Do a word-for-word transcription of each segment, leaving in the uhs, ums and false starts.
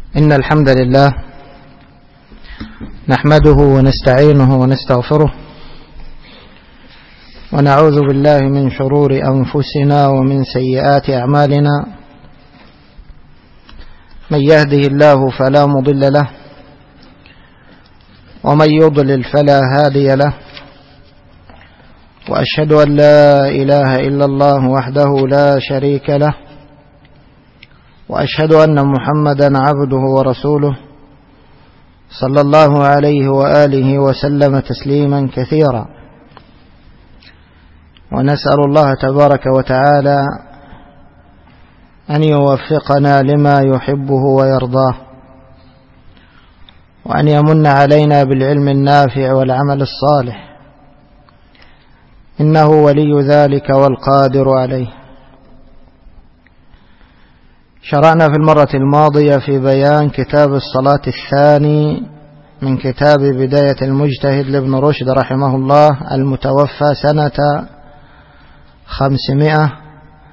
إن الحمد لله نحمده ونستعينه ونستغفره ونعوذ بالله من شرور أنفسنا ومن سيئات أعمالنا. من يهده الله فلا مضل له ومن يضلل فلا هادي له، وأشهد أن لا إله إلا الله وحده لا شريك له، وأشهد أن محمدا عبده ورسوله صلى الله عليه وآله وسلم تسليما كثيرا. ونسأل الله تبارك وتعالى أن يوفقنا لما يحبه ويرضاه، وأن يمن علينا بالعلم النافع والعمل الصالح، إنه ولي ذلك والقادر عليه. شرعنا في المرة الماضية في بيان كتاب الصلاة الثاني من كتاب بداية المجتهد لابن رشد رحمه الله، المتوفى سنة خمسمائة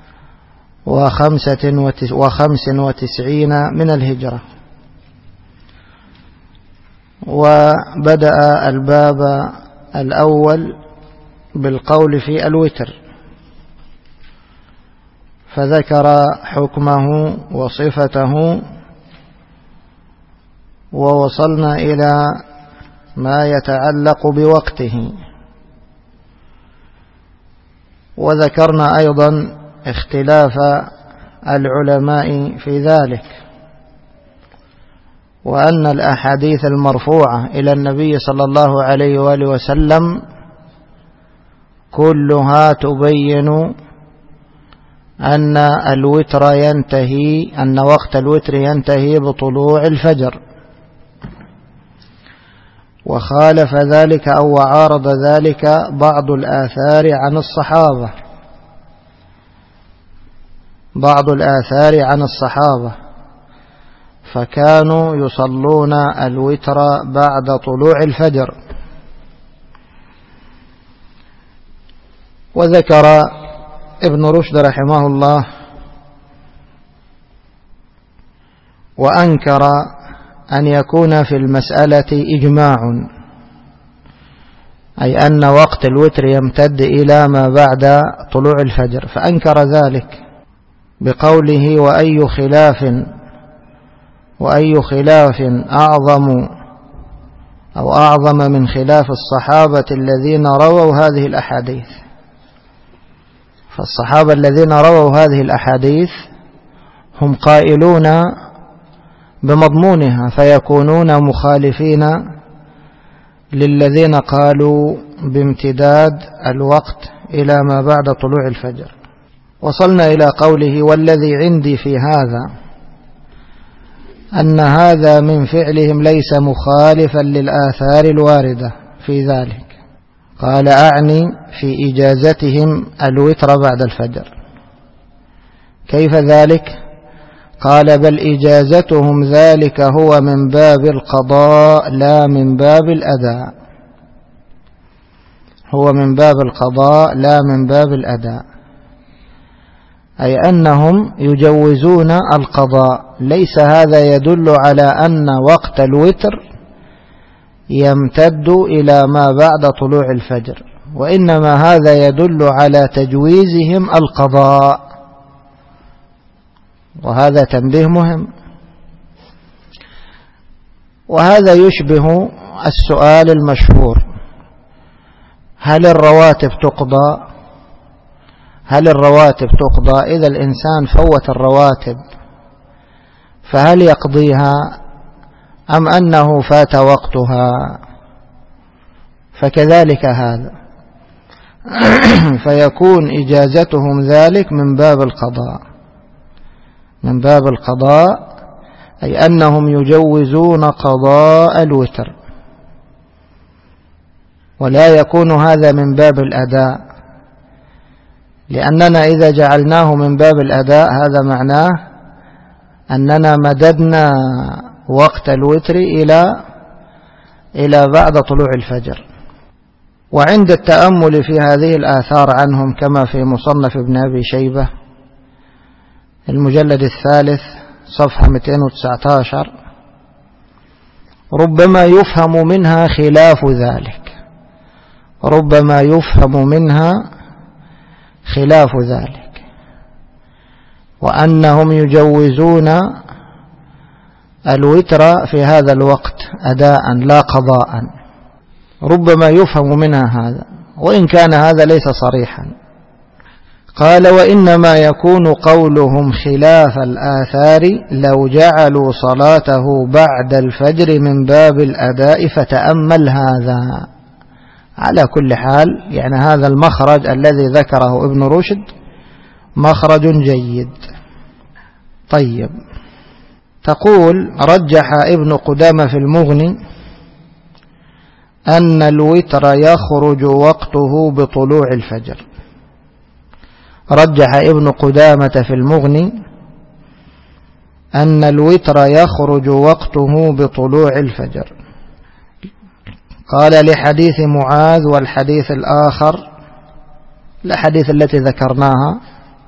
وخمس وتسعين من الهجرة. وبدأ الباب الأول بالقول في الوتر، فذكر حكمه وصفته، ووصلنا إلى ما يتعلق بوقته، وذكرنا أيضا اختلاف العلماء في ذلك، وأن الأحاديث المرفوعة إلى النبي صلى الله عليه وآله وسلم كلها تبين أن الوتر ينتهي أن وقت الوتر ينتهي بطلوع الفجر، وخالف ذلك أو عارض ذلك بعض الآثار عن الصحابة بعض الآثار عن الصحابة فكانوا يصلون الوتر بعد طلوع الفجر. وذكر ابن رشد رحمه الله وأنكر أن يكون في المسألة إجماع، أي أن وقت الوتر يمتد إلى ما بعد طلوع الفجر، فأنكر ذلك بقوله وأي خلاف وأي خلاف أعظم أو أعظم من خلاف الصحابة الذين رووا هذه الأحاديث. فالصحابة الذين رووا هذه الأحاديث هم قائلون بمضمونها، فيكونون مخالفين للذين قالوا بامتداد الوقت إلى ما بعد طلوع الفجر. وصلنا إلى قوله والذي عندي في هذا أن هذا من فعلهم ليس مخالفا للآثار الواردة في ذلك. قال أعني في إجازتهم الوتر بعد الفجر. كيف ذلك؟ قال بل إجازتهم ذلك هو من باب القضاء لا من باب الأداء هو من باب القضاء لا من باب الأداء أي أنهم يجوزون القضاء. ليس هذا يدل على أن وقت الوتر يمتد إلى ما بعد طلوع الفجر، وإنما هذا يدل على تجويزهم القضاء، وهذا تنبيه مهم. وهذا يشبه السؤال المشهور: هل الرواتب تقضى؟ هل الرواتب تقضى إذا الإنسان فوت الرواتب فهل يقضيها أم أنه فات وقتها؟ فكذلك هذا فيكون إجازتهم ذلك من باب القضاء من باب القضاء أي أنهم يجوزون قضاء الوتر، ولا يكون هذا من باب الأداء، لأننا إذا جعلناه من باب الأداء هذا معناه أننا مددنا وقت الوتر إلى إلى بعد طلوع الفجر. وعند التأمل في هذه الآثار عنهم كما في مصنف ابن أبي شيبة المجلد الثالث صفحة مئتين وتسعة عشر ربما يفهم منها خلاف ذلك، ربما يفهم منها خلاف ذلك، وأنهم يجوزون الوتر في هذا الوقت أداء لا قضاء، ربما يفهم منها هذا، وإن كان هذا ليس صريحا. قال: وإنما يكون قولهم خلاف الآثار لو جعلوا صلاته بعد الفجر من باب الأداء، فتأمل هذا. على كل حال يعني هذا المخرج الذي ذكره ابن رشد مخرج جيد. طيب، تقول: رجح ابن قدامة في المغني أن الوتر يخرج وقته بطلوع الفجر. رجح ابن قدامة في المغني أن الوتر يخرج وقته بطلوع الفجر. قال: لحديث معاذ والحديث الآخر، الحديث التي ذكرناها.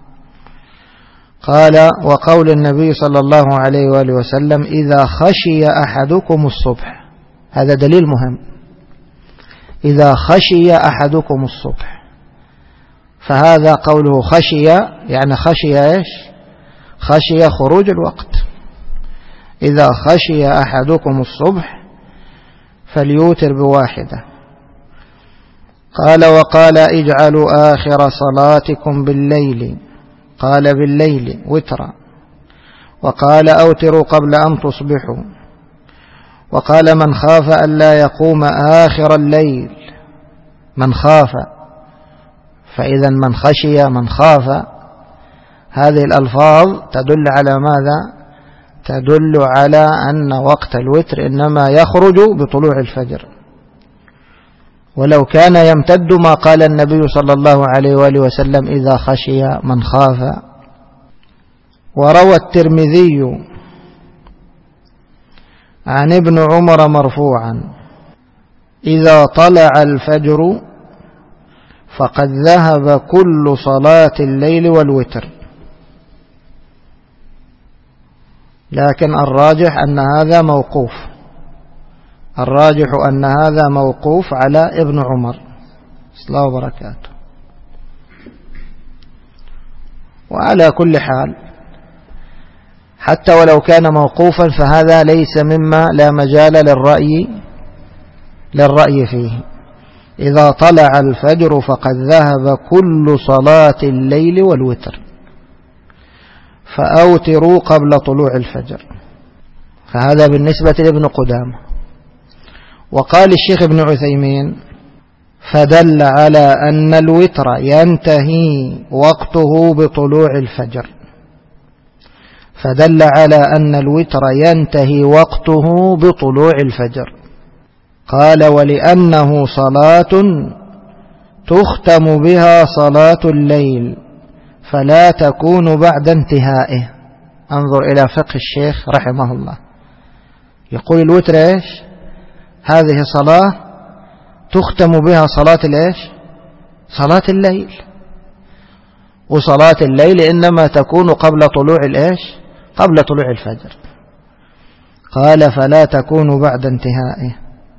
قال: وقول النبي صلى الله عليه وآله وسلم: إذا خشي أحدكم الصبح. هذا دليل مهم، إذا خشي أحدكم الصبح، فهذا قوله خشي يعني خشي إيش؟ خشي خروج الوقت. إذا خشي أحدكم الصبح فليوتر بواحدة. قال: وقال: اجعلوا آخر صلاتكم بالليل. قال: بالليل وترا. وقال: أوتروا قبل أن تصبحوا. وقال: من خاف ألا يقوم آخر الليل. من خاف، فإذا من خشي، من خاف، هذه الألفاظ تدل على ماذا؟ تدل على أن وقت الوتر إنما يخرج بطلوع الفجر، ولو كان يمتد ما قال النبي صلى الله عليه وآله وسلم: إذا خشي من خاف. وروى الترمذي عن ابن عمر مرفوعا: إذا طلع الفجر فقد ذهب كل صلاة الليل والوتر. لكن الراجح أن هذا موقوف، الراجح أن هذا موقوف على ابن عمر صلى الله وبركاته. وعلى كل حال حتى ولو كان موقوفا فهذا ليس مما لا مجال للرأي للرأي فيه. إذا طلع الفجر فقد ذهب كل صلاة الليل والوتر، فأوتروا قبل طلوع الفجر. فهذا بالنسبة لابن قدامة. وقال الشيخ ابن عثيمين: فدل على أن الوتر ينتهي وقته بطلوع الفجر. فدل على أن الوتر ينتهي وقته بطلوع الفجر. قال: ولأنه صلاة تختم بها صلاة الليل فلا تكون بعد انتهائه. انظر إلى فقه الشيخ رحمه الله، يقول الوتر إيش؟ هذه صلاة تختم بها صلاة الإيش؟ صلاة الليل، وصلاة الليل إنما تكون قبل طلوع الإيش؟ قبل طلوع الفجر. قال: فلا تكون بعد انتهائه.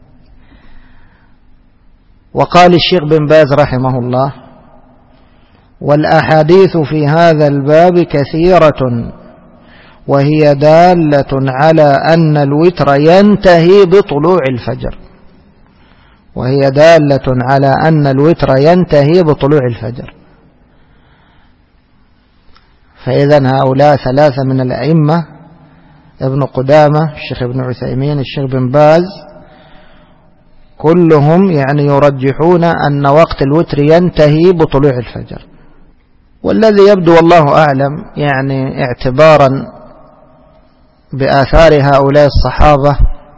وقال الشيخ بن باز رحمه الله: والأحاديث في هذا الباب كثيرة وهي دالة على أن الوتر ينتهي بطلوع الفجر، وهي دالة على أن الوتر ينتهي بطلوع الفجر. فإذا هؤلاء ثلاثة من الأئمة، ابن قدامة، الشيخ ابن عثيمين، الشيخ بن باز، كلهم يعني يرجحون أن وقت الوتر ينتهي بطلوع الفجر. والذي يبدو والله أعلم يعني اعتبارا بآثار هؤلاء الصحابة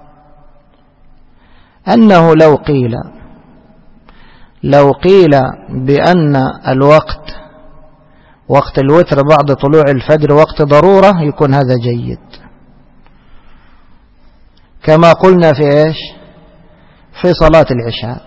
أنه لو قيل لو قيل بأن الوقت وقت الوتر بعد طلوع الفجر وقت ضرورة يكون هذا جيد، كما قلنا في إيش؟ في صلاة العشاء.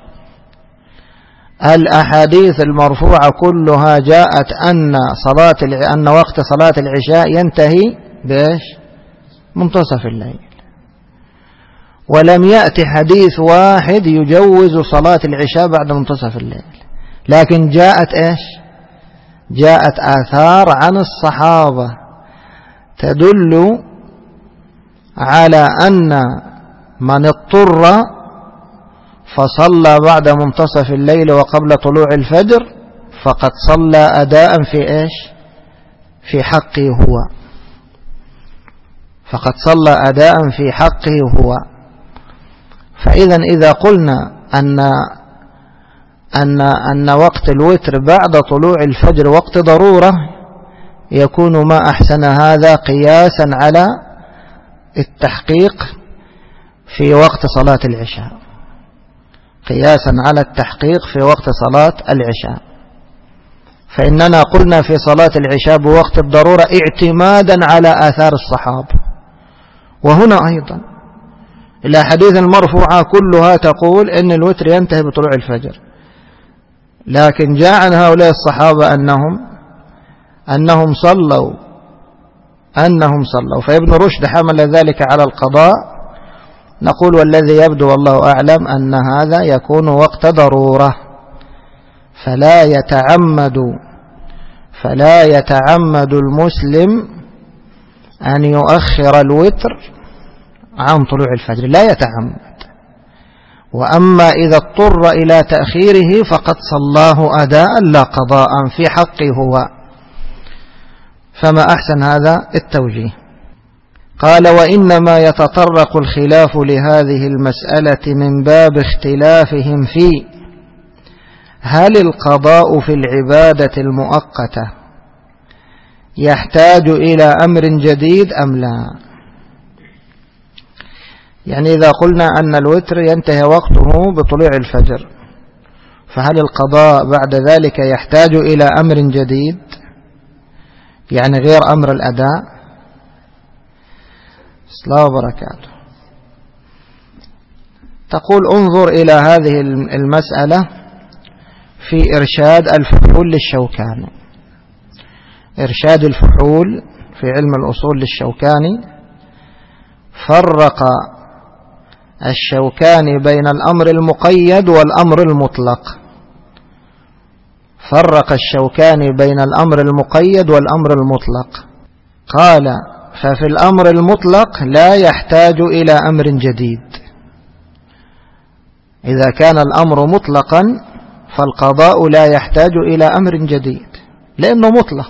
الأحاديث المرفوعة كلها جاءت أن صلاة أن وقت صلاة العشاء ينتهي بإيش؟ منتصف الليل. ولم يأتي حديث واحد يجوز صلاة العشاء بعد منتصف الليل، لكن جاءت إيش؟ جاءت آثار عن الصحابة تدل على أن من اضطر فصلى بعد منتصف الليل وقبل طلوع الفجر فقد صلى أداء في إيش؟ في حقه هو، فقد صلى أداء في حقه هو. فإذا إذا قلنا أن أن أن وقت الوتر بعد طلوع الفجر وقت ضرورة، يكون ما أحسن هذا قياسا على التحقيق في وقت صلاة العشاء، قياسا على التحقيق في وقت صلاة العشاء. فإننا قلنا في صلاة العشاء بوقت الضرورة اعتمادا على آثار الصحابة، وهنا أيضا الأحاديث المرفوعة كلها تقول إن الوتر ينتهي بطلوع الفجر، لكن جاء عن هؤلاء الصحابة أنهم أنهم صلوا أنهم صلوا فابن رشد حمل ذلك على القضاء. نقول والذي يبدو والله أعلم أن هذا يكون وقت ضرورة، فلا يتعمد فلا يتعمد المسلم أن يؤخر الوتر عن طلوع الفجر، لا يتعمد. وأما إذا اضطر إلى تأخيره فقد صلاه أداء لا قضاء في حقه هو. فما أحسن هذا التوجيه. قال وإنما يتطرق الخلاف لهذه المسألة من باب اختلافهم في هل القضاء في العبادة المؤقتة يحتاج إلى أمر جديد أم لا. يعني إذا قلنا أن الوتر ينتهي وقته بطلوع الفجر، فهل القضاء بعد ذلك يحتاج إلى أمر جديد، يعني غير أمر الأداء؟ السلام وبركاته. تقول انظر إلى هذه المسألة في إرشاد الفحول للشوكاني. إرشاد الفحول في علم الأصول للشوكاني فرق الشوكاني بين الأمر المقيد والأمر المطلق. فرق الشوكاني بين الأمر المقيد والأمر المطلق. قال ففي الأمر المطلق لا يحتاج إلى أمر جديد. إذا كان الأمر مطلقا فالقضاء لا يحتاج إلى أمر جديد لأنه مطلق،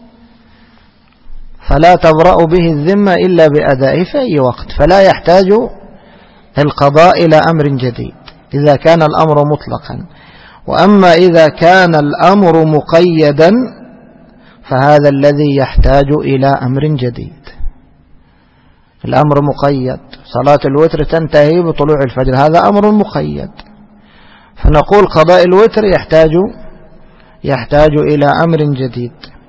فلا تبرأ به الذمة إلا بأدائه في أي وقت، فلا يحتاج القضاء إلى أمر جديد إذا كان الأمر مطلقا. وأما إذا كان الأمر مقيدا فهذا الذي يحتاج إلى أمر جديد. الأمر مقيد، صلاة الوتر تنتهي بطلوع الفجر، هذا أمر مقيد، فنقول قضاء الوتر يحتاج يحتاج إلى أمر جديد.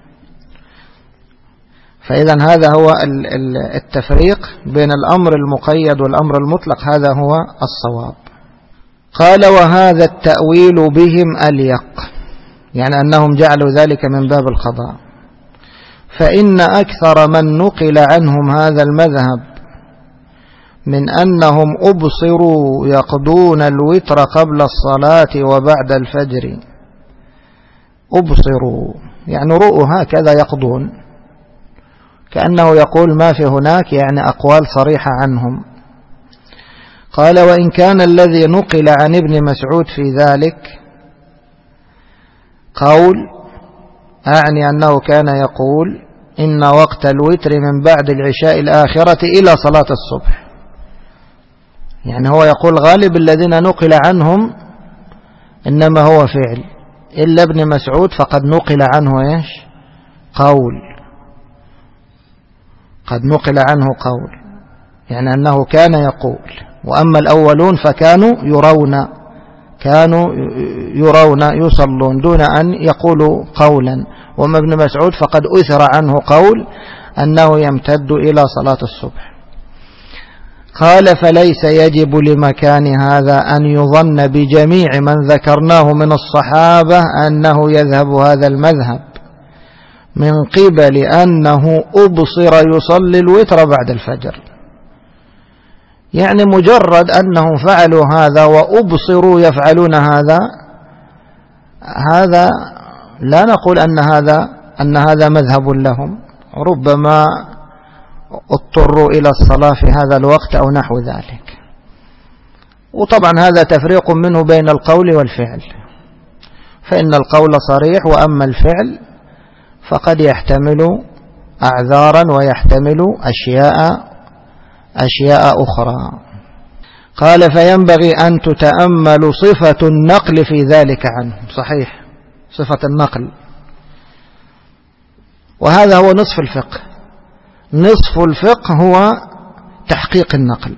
فإذا هذا هو التفريق بين الأمر المقيد والأمر المطلق، هذا هو الصواب. قال وهذا التأويل بهم أليق، يعني أنهم جعلوا ذلك من باب القضاء. فإن أكثر من نقل عنهم هذا المذهب من أنهم أبصروا يقضون الوتر قبل الصلاة وبعد الفجر. أبصروا يعني رؤوا هكذا يقضون، كأنه يقول ما في هناك يعني أقوال صريحة عنهم. قال وإن كان الذي نقل عن ابن مسعود في ذلك قول، أعني أنه كان يقول إن وقت الوتر من بعد العشاء الآخرة إلى صلاة الصبح، يعني هو يقول غالب الذين نقل عنهم إنما هو فعل، إلا ابن مسعود فقد نقل عنه إيش قول، قد نقل عنه قول، يعني أنه كان يقول. وأما الأولون فكانوا يرون كانوا يرون يصلون دون أن يقولوا قولا. وأما ابن مسعود فقد أثر عنه قول أنه يمتد إلى صلاة الصبح. قال فليس يجب لمكان هذا أن يظن بجميع من ذكرناه من الصحابة أنه يذهب هذا المذهب من قبل أنه أبصر يصلي الوتر بعد الفجر. يعني مجرد أنهم فعلوا هذا وأبصروا يفعلون هذا، هذا لا نقول أن هذا أن هذا مذهب لهم، ربما اضطروا إلى الصلاة في هذا الوقت أو نحو ذلك. وطبعا هذا تفريق منه بين القول والفعل، فإن القول صريح، وأما الفعل فقد يحتمل أعذارا ويحتمل أشياء أشياء أخرى. قال فينبغي أن تتأمل صفة النقل في ذلك عنه. صحيح، صفة النقل، وهذا هو نصف الفقه. نصف الفقه هو تحقيق النقل،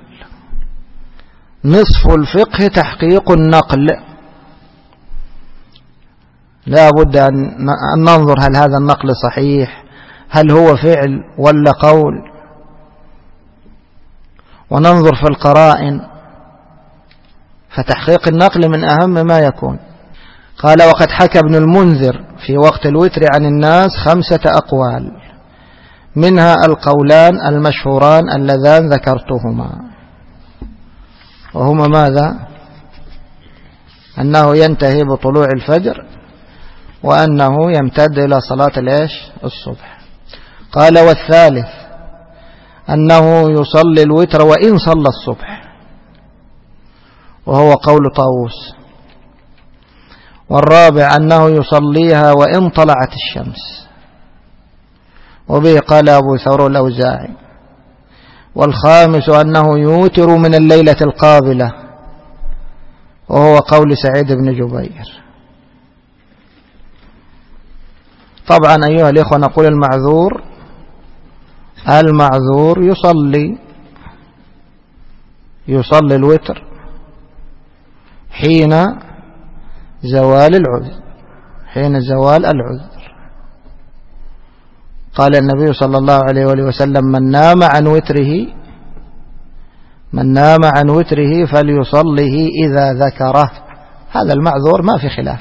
نصف الفقه تحقيق النقل. لا بد أن ننظر هل هذا النقل صحيح، هل هو فعل ولا قول، وننظر في القرائن، فتحقيق النقل من أهم ما يكون. قال وقد حكى ابن المنذر في وقت الوتر عن الناس خمسة أقوال، منها القولان المشهوران اللذان ذكرتهما، وهما ماذا؟ أنه ينتهي بطلوع الفجر، وأنه يمتد إلى صلاة العيش الصبح. قال والثالث أنه يصلي الوتر وإن صلى الصبح، وهو قول طاووس. والرابع أنه يصليها وإن طلعت الشمس، وبه قال أبو ثور الأوزاعي. والخامس أنه يوتر من الليلة القابلة، وهو قول سعيد بن جبير. طبعا أيها الإخوة نقول المعذور المعذور يصلي يصلي الوتر حين زوال العذر، حين زوال العذر. قال النبي صلى الله عليه وآله وسلم من نام عن وتره من نام عن وتره فليصله إذا ذكره. هذا المعذور ما في خلاف،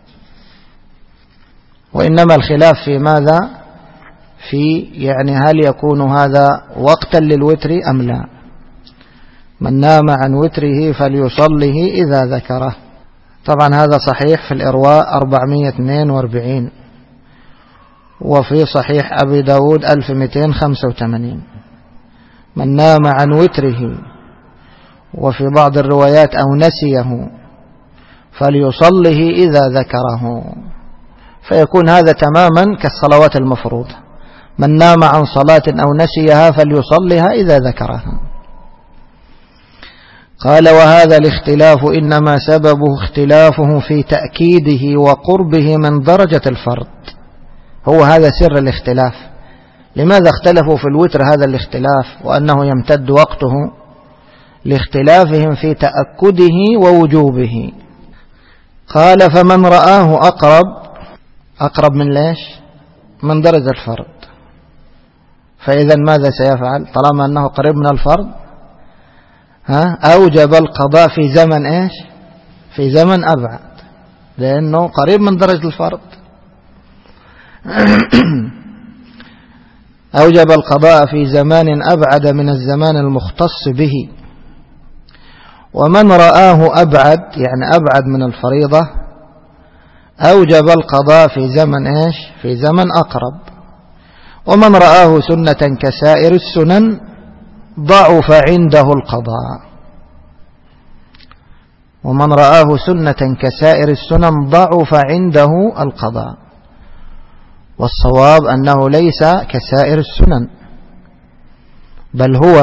وإنما الخلاف في ماذا؟ في يعني هل يكون هذا وقتا للوتر أم لا. من نام عن وتره فليصله إذا ذكره. طبعا هذا صحيح في الإرواء أربعمائة واثنين وأربعين، وفي صحيح أبي داود ألف ومئتين وخمسة وثمانين. من نام عن وتره، وفي بعض الروايات أو نسيه فليصله إذا ذكره، فيكون هذا تماما كالصلوات المفروضة. من نام عن صلاة أو نسيها فليصلها إذا ذكرها. قال وهذا الاختلاف إنما سببه اختلافه في تأكيده وقربه من درجة الفرض. هو هذا سر الاختلاف. لماذا اختلفوا في الوتر هذا الاختلاف وأنه يمتد وقته؟ لاختلافهم في تأكده ووجوبه. قال فمن رآه أقرب أقرب من ليش؟ من درجة الفرض، فإذا ماذا سيفعل طالما أنه قريب من الفرض؟ ها أوجب القضاء في زمن إيش؟ في زمن أبعد، لأنه قريب من درجة الفرض. أوجب القضاء في زمان أبعد من الزمان المختص به. ومن رآه أبعد يعني أبعد من الفريضة أوجب القضاء في زمن إيش؟ في زمن أقرب. ومن رآه سنة كسائر السنن ضعف عنده القضاء. ومن رآه سنة كسائر السنن ضعف عنده القضاء. والصواب أنه ليس كسائر السنن، بل هو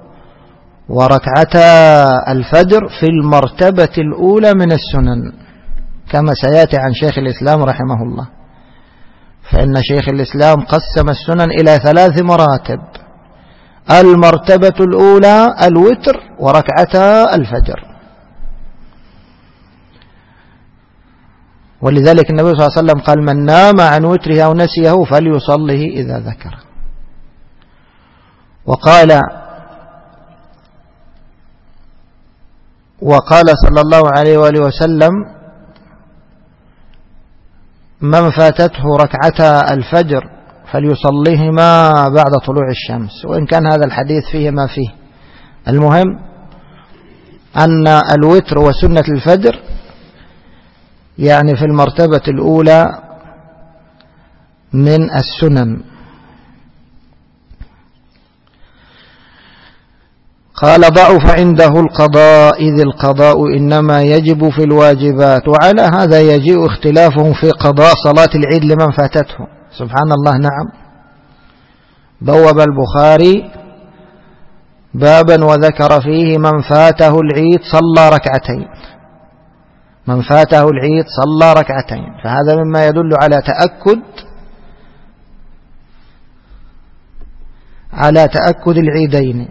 وركعتا الفجر في المرتبة الأولى من السنن، كما سيأتي عن شيخ الإسلام رحمه الله. فإن شيخ الإسلام قسم السنن إلى ثلاث مراتب: المرتبة الأولى الوتر وركعتا الفجر. ولذلك النبي صلى الله عليه وسلم قال من نام عن وتره أو نسيه فليصله إذا ذكر. وقال وقال صلى الله عليه وآله وسلم من فاتته ركعتا الفجر فليصليهما بعد طلوع الشمس. وإن كان هذا الحديث فيه ما فيه، المهم أن الوتر وسنة الفجر يعني في المرتبة الأولى من السنن. قال ضعف عنده القضاء إذ القضاء إنما يجب في الواجبات، وعلى هذا يجيء اختلافهم في قضاء صلاة العيد لمن فاتته. سبحان الله. نعم، بوب البخاري بابا وذكر فيه من فاته العيد صلى ركعتين، من فاته العيد صلى ركعتين، فهذا مما يدل على تأكد على تأكد العيدين.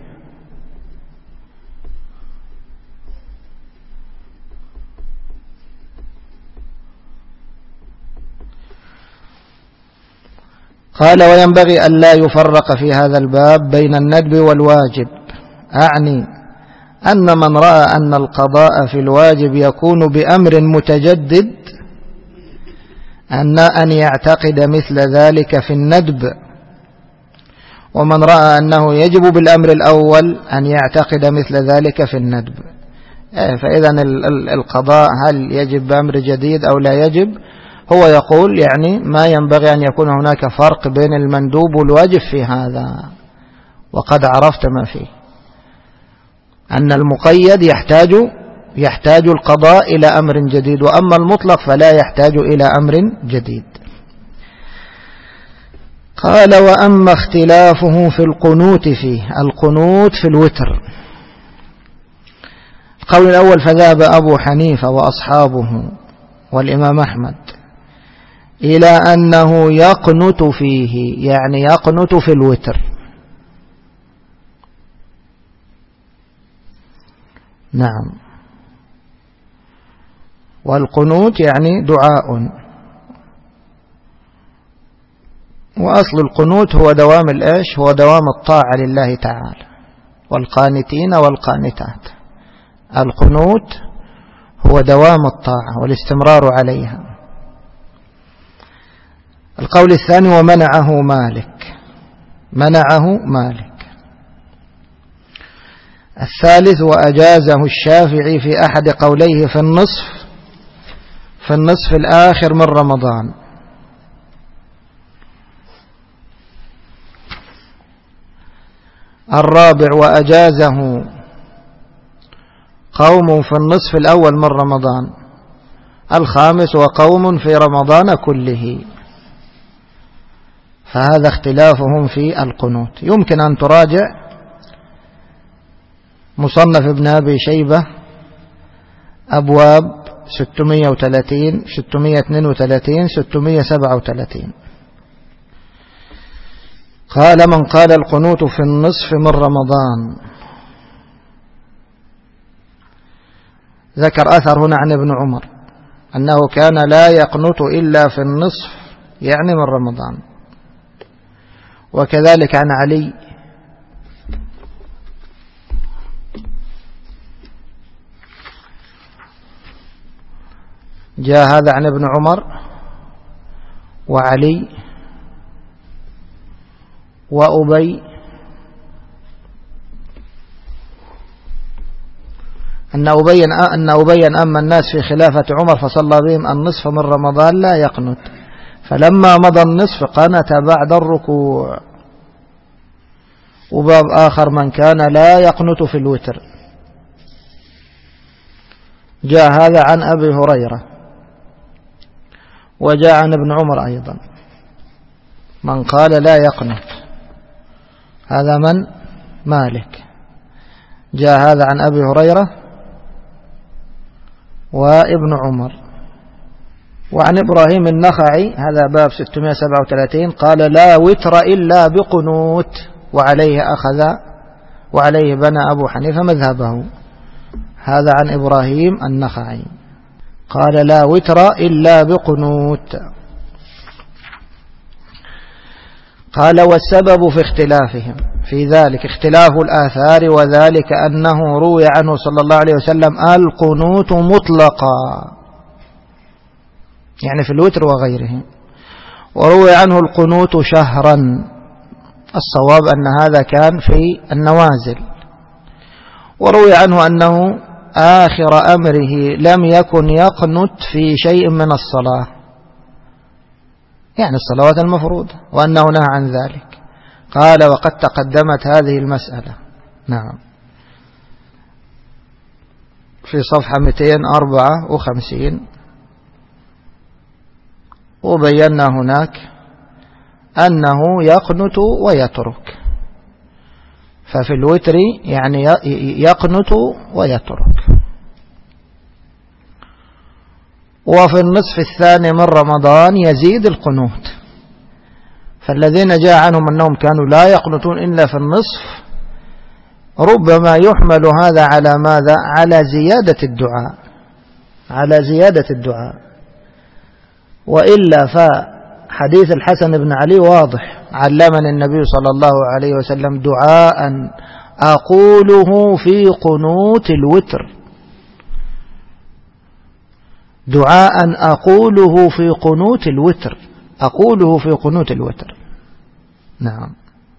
قال وينبغي أن لا يفرق في هذا الباب بين الندب والواجب، أعني أن من رأى أن القضاء في الواجب يكون بأمر متجدد أن أن يعتقد مثل ذلك في الندب، ومن رأى أنه يجب بالأمر الأول أن يعتقد مثل ذلك في الندب. فإذا القضاء هل يجب بأمر جديد أو لا يجب؟ هو يقول يعني ما ينبغي أن يكون هناك فرق بين المندوب والواجب في هذا، وقد عرفت ما فيه، أن المقيد يحتاج يحتاج القضاء إلى أمر جديد، وأما المطلق فلا يحتاج إلى أمر جديد. قال وأما اختلافه في القنوت فيه، القنوت في الوتر. القول الأول فذهب أبو حنيفة وأصحابه والإمام أحمد إلى أنه يقنت فيه، يعني يقنت في الوتر. نعم، والقنوت يعني دعاء، وأصل القنوت هو دوام الإيش؟ هو دوام الطاعة لله تعالى، والقانتين والقانتات. القنوت هو دوام الطاعة والاستمرار عليها. القول الثاني ومنعه مالك، منعه مالك. الثالث وأجازه الشافعي في أحد قوليه في النصف في النصف الآخر من رمضان. الرابع وأجازه قوم في النصف الأول من رمضان. الخامس وقوم في رمضان كله. فهذا اختلافهم في القنوت. يمكن أن تراجع مصنف ابن أبي شيبة أبواب ستمائة وثلاثين ستمائة واثنين وثلاثين ستمائة وسبعة وثلاثين. قال من قال القنوت في النصف من رمضان، ذكر أثر هنا عن ابن عمر أنه كان لا يقنط إلا في النصف يعني من رمضان، وكذلك عن علي جاء هذا عن ابن عمر وعلي وأبي أن أبي أن أبي أما الناس في خلافة عمر فصلى بهم النصف من رمضان لا يقنت، فلما مضى النصف قنت بعد الركوع. وباب آخر من كان لا يقنت في الوتر، جاء هذا عن أبي هريرة وجاء عن ابن عمر أيضا من قال لا يقنت، هذا من مالك. جاء هذا عن أبي هريرة وابن عمر. وعن إبراهيم النخعي هذا باب ستمائة وسبعة وثلاثين قال لا وتر إلا بقنوت، وعليه أخذ وعليه بنى أبو حنيفة مذهبه. هذا عن إبراهيم النخعي قال لا وتر إلا بقنوت. قال والسبب في اختلافهم في ذلك اختلاف الآثار، وذلك أنه روي عنه صلى الله عليه وسلم القنوت مطلقا يعني في الوتر وغيره، وروي عنه القنوت شهرا. الصواب أن هذا كان في النوازل، وروي عنه أنه آخر أمره لم يكن يقنت في شيء من الصلاة، يعني الصلوات المفروضة، وأنه نهى عن ذلك. قال وقد تقدمت هذه المسألة، نعم، في صفحة مئتين وأربعة وخمسين، وبينا هناك أنه يقنت ويترك، ففي الوتر يعني يقنت ويترك. وفي النصف الثاني من رمضان يزيد القنوت، فالذين جاء عنهم أنهم كانوا لا يقنتون إلا في النصف ربما يحمل هذا على ماذا؟ على زيادة الدعاء، على زيادة الدعاء. وإلا فحديث الحسن بن علي واضح: علمني النبي صلى الله عليه وسلم دعاء أقوله في قنوت الوتر، دعاء أقوله في قنوت الوتر، أقوله في قنوت الوتر. نعم.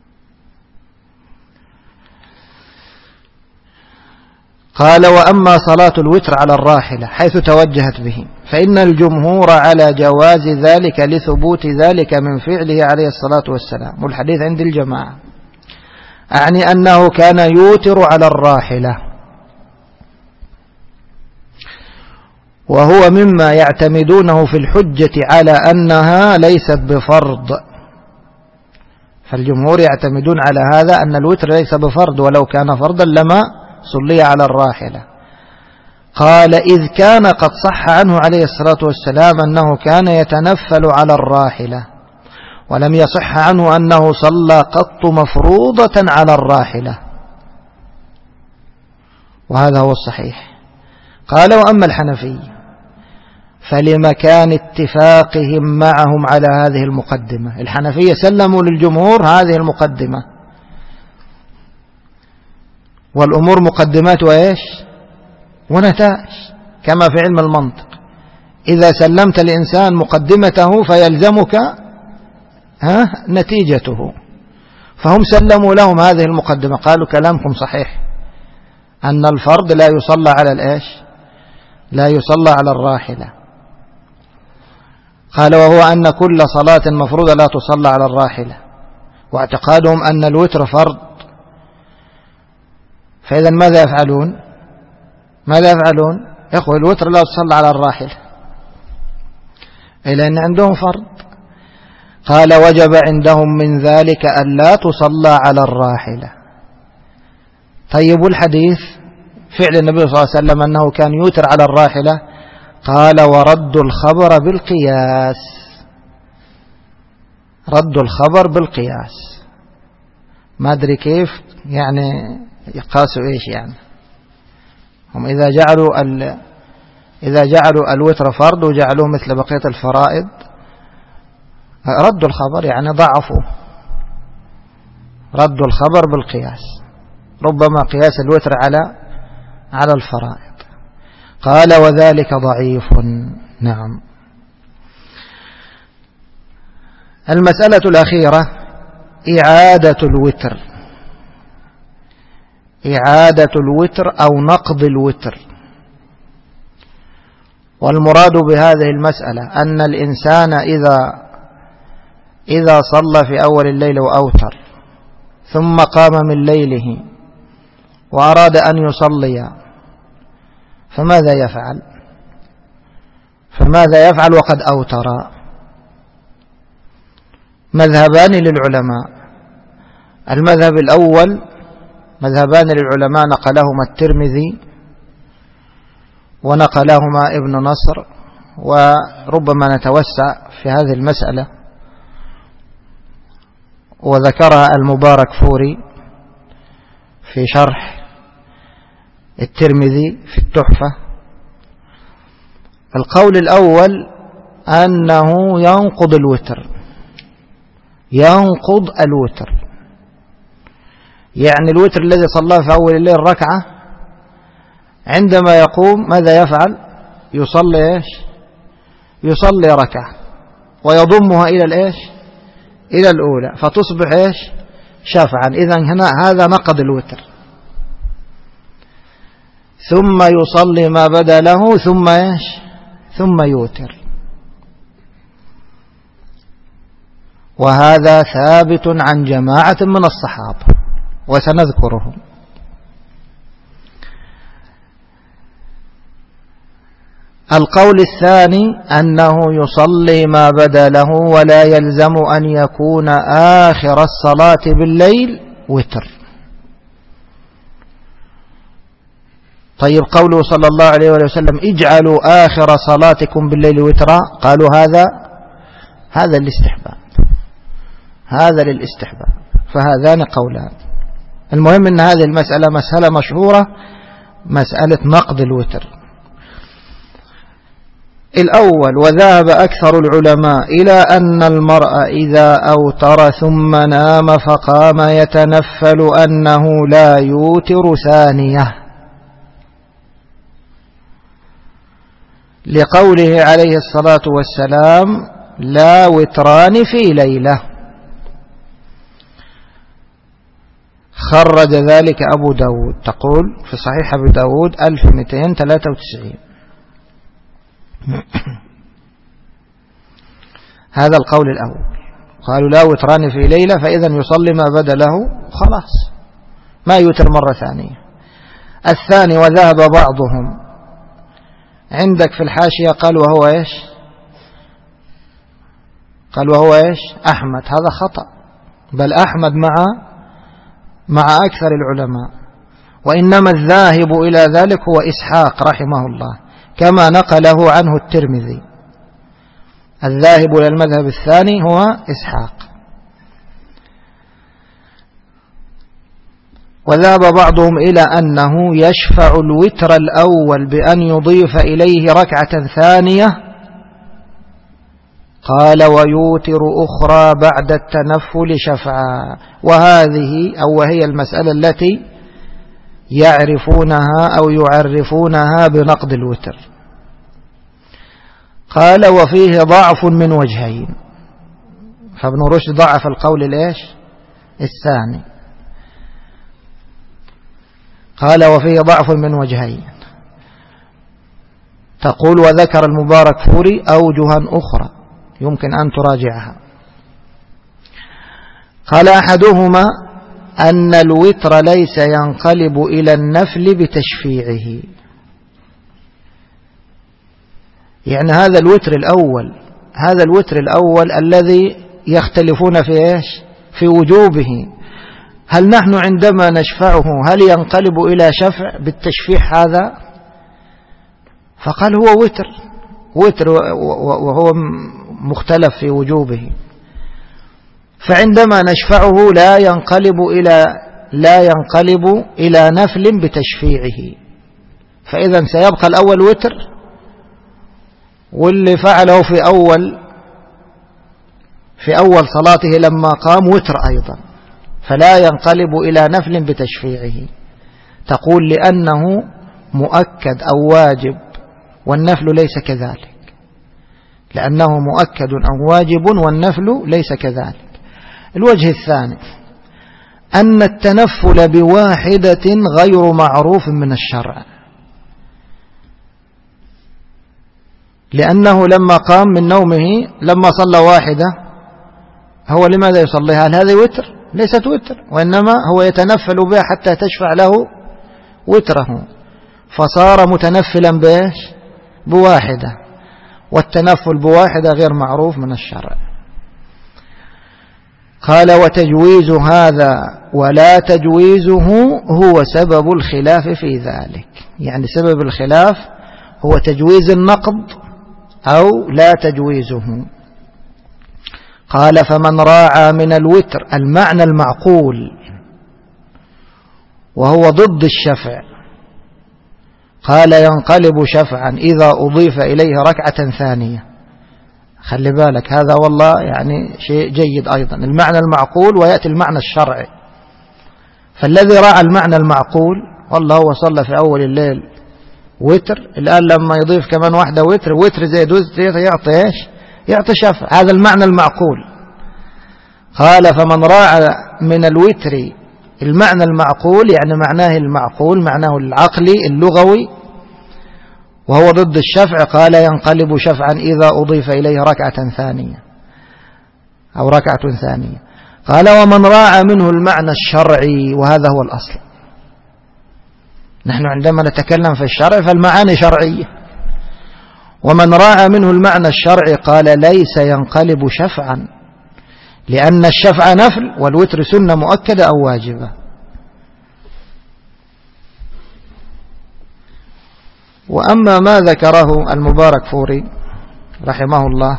قال وأما صلاة الوتر على الراحلة حيث توجهت به فإن الجمهور على جواز ذلك لثبوت ذلك من فعله عليه الصلاة والسلام، والحديث عند الجماعة، أعني أنه كان يوتر على الراحلة، وهو مما يعتمدونه في الحجة على أنها ليست بفرض، فالجمهور يعتمدون على هذا أن الوتر ليس بفرض، ولو كان فرضا لما صلي على الراحلة. قال إذ كان قد صح عنه عليه الصلاة والسلام أنه كان يتنفل على الراحلة، ولم يصح عنه أنه صلى قط مفروضة على الراحلة، وهذا هو الصحيح. قال وأما الحنفي فلمكان اتفاقهم معهم على هذه المقدمة، الحنفية سلموا للجمهور هذه المقدمة، والأمور مقدمات وإيش ونتائج، كما في علم المنطق، إذا سلمت الإنسان مقدمته فيلزمك ها نتيجته، فهم سلموا لهم هذه المقدمة، قالوا كلامكم صحيح أن الفرض لا يصلى على الإيش لا يصلى على الراحلة. قال وهو أن كل صلاة مفروضة لا تصلى على الراحلة، واعتقادهم أن الوتر فرض، فإذا ماذا يفعلون ماذا يفعلون يقول الوتر لا تصلى على الراحلة إلا أن عندهم فرض. قال وجب عندهم من ذلك أن لا تصلى على الراحلة. طيب الحديث فعل النبي صلى الله عليه وسلم أنه كان يوتر على الراحلة، قال ورد الخبر بالقياس، رد الخبر بالقياس، ما أدري كيف يعني يقاسوا إيش يعني، هم إذا جعلوا ال... إذا جعلوا الوتر فرض وجعلوه مثل بقية الفرائض ردوا الخبر، يعني ضعفوا، ردوا الخبر بالقياس، ربما قياس الوتر على على الفرائض. قال وذلك ضعيف. نعم. المسألة الأخيرة إعادة الوتر، إعادة الوتر أو نقض الوتر. والمراد بهذه المسألة أن الإنسان إذا إذا صلى في أول الليل وأوتر ثم قام من ليله وأراد أن يصلي فماذا يفعل فماذا يفعل وقد أوتر؟ مذهبان للعلماء. المذهب الأول مذهبان للعلماء نقلهما الترمذي ونقلهما ابن نصر، وربما نتوسع في هذه المسألة، وذكرها المبارك فوري في شرح الترمذي في التحفة. القول الأول أنه ينقض الوتر، ينقض الوتر، يعني الوتر الذي صلاه في أول الليل ركعة عندما يقوم ماذا يفعل؟ يصلي إيش؟ يصلي ركعة ويضمها إلى الإيش؟ إلى الأولى، فتصبح إيش؟ شفعا. إذن هنا هذا نقض الوتر. ثم يصلي ما بدا له ثم إيش ثم يوتر. وهذا ثابت عن جماعة من الصحابة وسنذكرهم. القول الثاني أنه يصلي ما بدا له ولا يلزم أن يكون آخر الصلاة بالليل وتر. طيب قوله صلى الله عليه وسلم اجعلوا آخر صلاتكم بالليل وترا، قالوا هذا هذا الاستحباب، هذا للاستحباب، فهذان قولان. المهم أن هذه المسألة مسألة مشهورة، مسألة نقض الوتر. الأول: وذهب أكثر العلماء إلى أن المرء إذا أوتر ثم نام فقام يتنفل أنه لا يوتر ثانية، لقوله عليه الصلاة والسلام لا وتران في ليلة. خرج ذلك أبو داود، تقول في صحيح أبو داود ألف ومئتين وثلاثة وتسعين. هذا القول الأول، قالوا لا وتران في ليلة، فإذا يصلي ما بدا له خلاص، ما يوتر مرة ثانية. الثاني: وذهب بعضهم، عندك في الحاشية قال وهو إيش قال وهو إيش أحمد، هذا خطأ، بل أحمد مع مع أكثر العلماء، وإنما الذاهب إلى ذلك هو إسحاق رحمه الله، كما نقله عنه الترمذي. الذاهب إلى المذهب الثاني هو إسحاق. وذهب بعضهم إلى أنه يشفع الوتر الأول بأن يضيف إليه ركعة ثانية، قال ويوتر أخرى بعد التنفل شفعا، وهذه أو وهي المسألة التي يعرفونها أو يعرفونها بنقض الوتر. قال وفيه ضعف من وجهين، فابن رشد ضعف القول الإيش الثاني، قال وفيه ضعف من وجهين. تقول وذكر المبارك فوري أوجها أخرى يمكن أن تراجعها. قال أحدهما أن الوتر ليس ينقلب إلى النفل بتشفيعه، يعني هذا الوتر الأول هذا الوتر الأول الذي يختلفون في إيش في وجوبه، هل نحن عندما نشفعه هل ينقلب إلى شفع بالتشفيع هذا؟ فقال هو وتر وتر وهو مختلف في وجوبه، فعندما نشفعه لا ينقلب إلى لا ينقلب إلى نفل بتشفيعه، فإذا سيبقى الأول وتر، واللي فعله في أول في أول صلاته لما قام وتر أيضا، فلا ينقلب إلى نفل بتشفيعه. تقول لأنه مؤكد أو واجب، والنفل ليس كذلك، لأنه مؤكد أو واجب والنفل ليس كذلك. الوجه الثاني أن التنفل بواحدة غير معروف من الشرع، لأنه لما قام من نومه لما صلى واحدة هو لماذا يصليها؟ هل هذه وتر؟ ليست وتر، وإنما هو يتنفل بها حتى تشفع له وتره، فصار متنفلا بإيش بواحدة، والتنفل بواحدة غير معروف من الشرع. قال وتجويز هذا ولا تجويزه هو سبب الخلاف في ذلك، يعني سبب الخلاف هو تجويز النقض أو لا تجويزه. قال فمن راعى من الوتر المعنى المعقول وهو ضد الشفع، قال ينقلب شفعا إذا أضيف إليه ركعة ثانية. خلي بالك هذا والله يعني شيء جيد أيضا، المعنى المعقول ويأتي المعنى الشرعي. فالذي راعى المعنى المعقول والله هو صلى في أول الليل وتر، الآن لما يضيف كمان واحدة وتر وتر زي دوز يعطي إيش يعطي شفع، هذا المعنى المعقول. قال فمن راعى من الوتر المعنى المعقول يعني معناه المعقول، معناه العقلي اللغوي، وهو ضد الشفع. قال ينقلب شفعا إذا أضيف إليه ركعة ثانية أو ركعة ثانية. قال ومن راعى منه المعنى الشرعي، وهذا هو الأصل. نحن عندما نتكلم في الشرع فالمعاني شرعية، ومن راعى منه المعنى الشرعي قال ليس ينقلب شفعا، لأن الشفع نفل والوتر سنة مؤكدة أو واجبة. وأما ما ذكره المباركفوري رحمه الله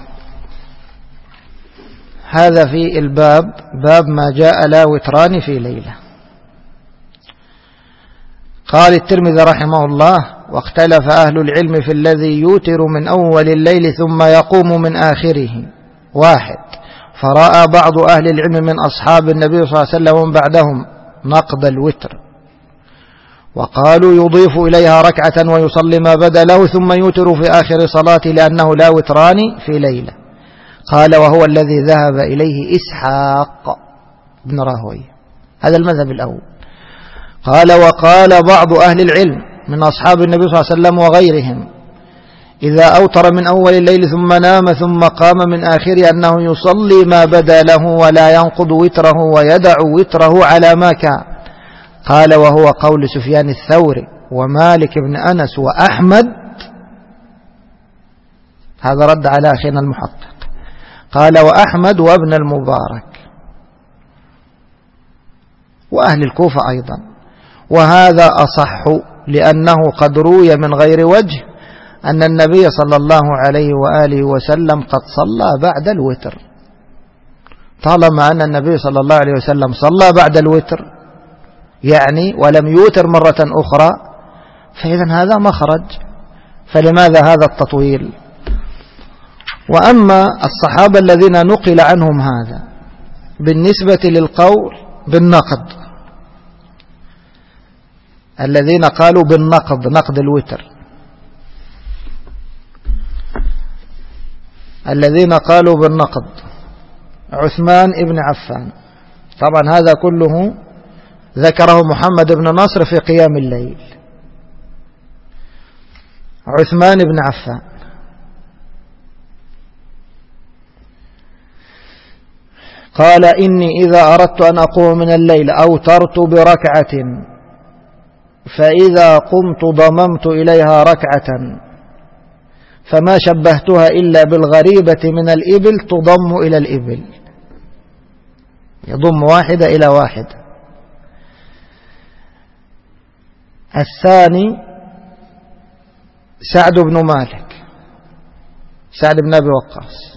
هذا في الباب، باب ما جاء لا وتران في ليلة. قال الترمذي رحمه الله واختلف أهل العلم في الذي يوتر من أول الليل ثم يقوم من آخره. واحد، فرأى بعض أهل العلم من أصحاب النبي صلى الله عليه وسلم ومن بعدهم نقض الوتر، وقالوا يضيف إليها ركعة ويصلي ما بدا له ثم يوتر في آخر صلاته لأنه لا وتران في ليلة. قال وهو الذي ذهب إليه إسحاق بن راهويه، هذا المذهب الأول. قال وقال بعض أهل العلم من أصحاب النبي صلى الله عليه وسلم وغيرهم إذا أوتر من أول الليل ثم نام ثم قام من آخره أنه يصلي ما بدا له ولا ينقض وتره ويدع وتره على ما كان. قال وهو قول سفيان الثوري ومالك بن أنس وأحمد. هذا رد على أخينا المحقق. قال وأحمد وابن المبارك وأهل الكوفة أيضا، وهذا أصح لأنه قد روي من غير وجه أن النبي صلى الله عليه وآله وسلم قد صلى بعد الوتر. طالما أن النبي صلى الله عليه وسلم صلى بعد الوتر يعني ولم يوتر مرة أخرى، فإذا هذا مخرج، فلماذا هذا التطويل؟ وأما الصحابة الذين نقل عنهم هذا بالنسبة للقول بالنقض، الذين قالوا بالنقض نقض الوتر، الذين قالوا بالنقض عثمان ابن عفان، طبعا هذا كله ذكره محمد بن نصر في قيام الليل. عثمان بن عفان قال إني إذا أردت أن أقوم من الليل أوترت بركعة، فإذا قمت ضممت إليها ركعة، فما شبهتها إلا بالغريبة من الإبل تضم إلى الإبل، يضم واحدة إلى واحدة. الثاني سعد بن مالك، سعد بن أبي وقاص،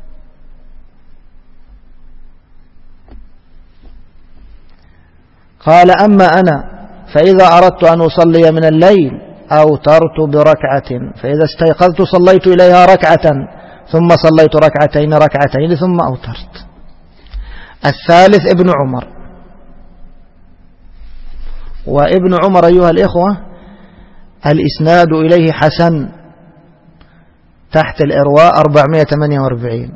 قال أما أنا فإذا أردت أن أصلي من الليل أوترت بركعة، فإذا استيقظت صليت إليها ركعة ثم صليت ركعتين ركعتين ثم أوترت. الثالث ابن عمر، وابن عمر أيها الإخوة الإسناد إليه حسن تحت الإرواء أربعمائة وثمانية وأربعين.